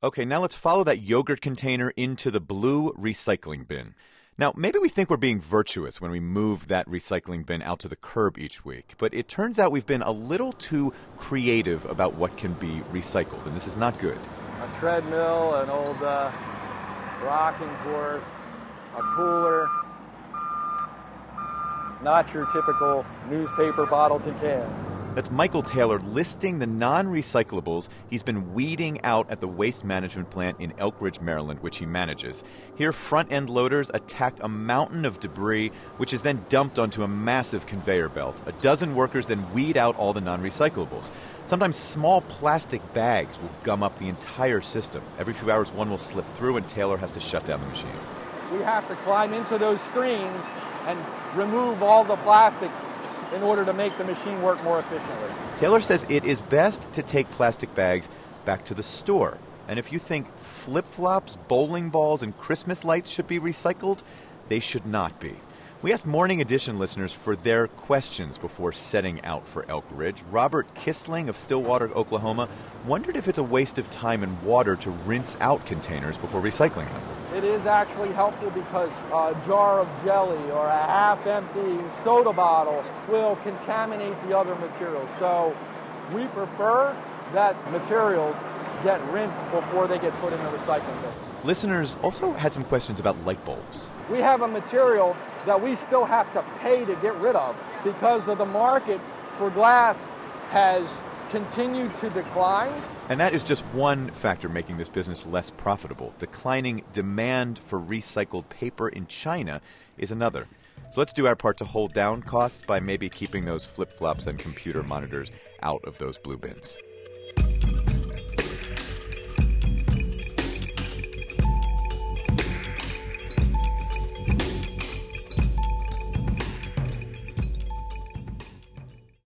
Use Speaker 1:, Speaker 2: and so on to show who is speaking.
Speaker 1: Okay, now let's follow that yogurt container into the blue recycling bin. Now, maybe we think we're being virtuous when we move that recycling bin out to the curb each week, but it turns out we've been a little too creative about what can be recycled, and this is not good.
Speaker 2: A treadmill, an old rocking horse, a cooler. Not your typical newspaper bottles and cans.
Speaker 1: That's Michael Taylor listing the non-recyclables he's been weeding out at the waste management plant in Elk Ridge, Maryland, which he manages. Here, front-end loaders attack a mountain of debris, which is then dumped onto a massive conveyor belt. A dozen workers then weed out all the non-recyclables. Sometimes small plastic bags will gum up the entire system. Every few hours, one will slip through, and Taylor has to shut down the machines.
Speaker 2: We have to climb into those screens and remove all the plastic in order to make the machine work more efficiently.
Speaker 1: Taylor says it is best to take plastic bags back to the store. And if you think flip-flops, bowling balls, and Christmas lights should be recycled, they should not be. We asked Morning Edition listeners for their questions before setting out for Elk Ridge. Robert Kissling of Stillwater, Oklahoma, wondered if it's a waste of time and water to rinse out containers before recycling them.
Speaker 2: It is actually helpful because a jar of jelly or a half-empty soda bottle will contaminate the other materials. So we prefer that materials get rinsed before they get put in the recycling bin.
Speaker 1: Listeners also had some questions about light bulbs.
Speaker 2: We have a material that we still have to pay to get rid of because of the market for glass has continued to decline.
Speaker 1: And that is just one factor making this business less profitable. Declining demand for recycled paper in China is another. So let's do our part to hold down costs by maybe keeping those flip-flops and computer monitors out of those blue bins.